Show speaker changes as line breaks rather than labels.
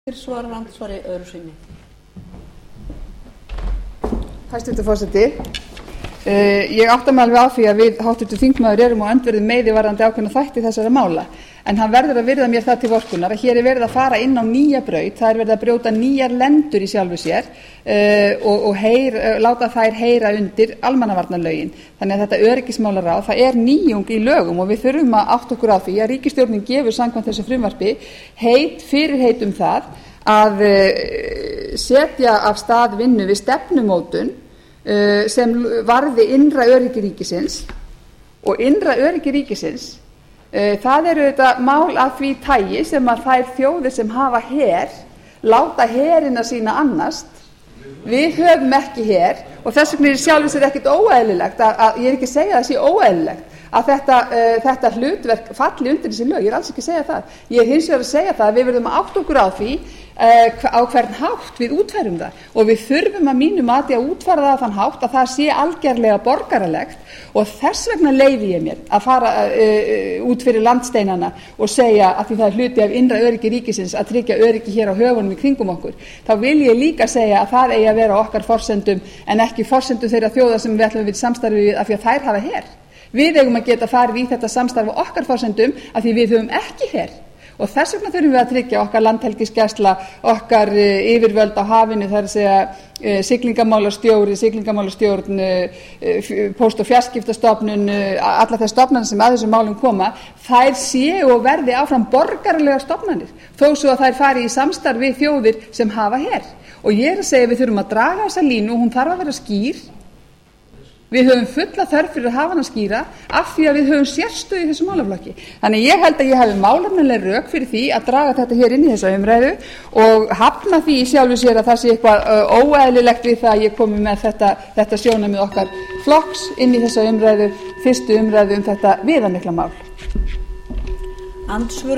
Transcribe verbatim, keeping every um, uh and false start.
Hæstvirtur forseti, ég átta mig alveg á því að við háttvirtur þingmaður erum á öndverðum meiði varðandi ákveðna þætti þessara mála, en hann verður að virða mér það til vorkunnar að hér er verið að fara inn á nýja braut, það er verið að brjóta nýjar lendur í sjálfu sér uh, og, og heyr, uh, láta þær heyra undir almannavarnalögin. Þannig að þetta öryggismálaráð, það er nýjung í lögum og við þurfum að átta okkur á því að ríkisstjórnin gefur samkvæmt þessu frumvarpi heit fyrirheit um það að uh, setja af stað vinnu við stefnumótun uh, sem varði innra öryggi ríkisins, og innra öryggi ríkisins það eru þetta mál af því tagi sem að þær þjóðir sem hafa her láta herina sína annast. Við höfum ekki her og þess vegna er sjálfur sér ekkert óeðlilegt að, að ég er ekki að segja að það sé óeðlilegt að þetta, uh, þetta hlutverk falli undir þessi lög, ég er alls ekki að segja það. Ég er hins vegar að segja það að við verðum að átta okkur á því uh, á hvern hátt við útfærum það, og við þurfum að mínu mati að útfæra það á þann hátt að það sé algerlega borgaralegt, og þess vegna leyfi ég mér að fara uh, út fyrir landsteinana og segja að því það er hluti af innra öryggi ríkisins að tryggja öryggi hér á höfunum í kringum okkur. Þá vil ég líka segja að það eigi að vera okkar forsendum en ekki forsendum þeirra þjóða sem við ætlum við samstarfi við af því að þær hafa her. Við eigum að geta farið í þetta samstarf á okkar forsendum af því við höfum ekki her, og þess vegna þurfum við að tryggja okkar landhelgisgæsla, okkar uh, yfirvöld á hafinu, það er að segja uh, siglingamálastjóri, siglingamálastjórn, uh, póst- og fjarskiptastofnun, uh, alla þær stofnanir sem að þessum málum koma, þær séu og verði áfram borgaralega stofnanir, þó svo að þær fari í samstarf við þjóðir sem hafa her. Og ég er að segja að við þurfum að draga þessa línu og hún þarf að vera skýr. Við höfum fulla þörf fyrir að hafa hana skýra af því að við höfum sérstöðu í þessu málaflokki. Þannig ég held að ég hafi málefnaleg rök fyrir því að draga þetta hér inn í þessa umræðu og hafna því í sjálfu sér að það sé eitthvað uh, óeðlilegt við það að ég komi með þetta, þetta sjónarmið okkar flokks inn í þessa umræðu, fyrstu umræðu um þetta viðamikla mál.
Andsvör